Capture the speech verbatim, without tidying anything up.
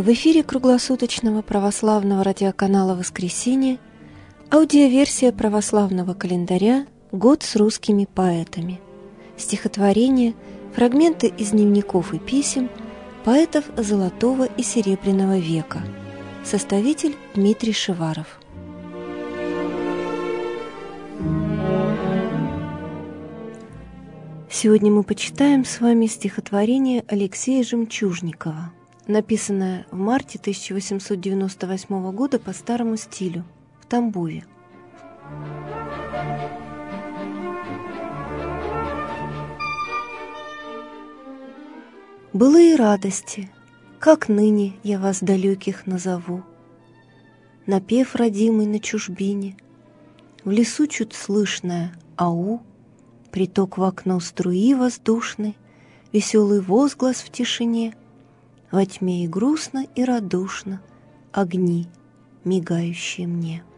В эфире круглосуточного православного радиоканала «Воскресенье» аудиоверсия православного календаря «Год с русскими поэтами». Стихотворения, фрагменты из дневников и писем поэтов Золотого и Серебряного века. Составитель Дмитрий Шиваров. Сегодня мы почитаем с вами стихотворение Алексея Жемчужникова, написанное в марте тысяча восемьсот девяносто восьмого года по старому стилю, в Тамбове. Былые радости, как ныне я вас далеких назову, напев родимый на чужбине, в лесу чуть слышное ау, приток в окно струи воздушной, веселый возглас в тишине, во тьме и грустно, и радушно огни, мигающие мне.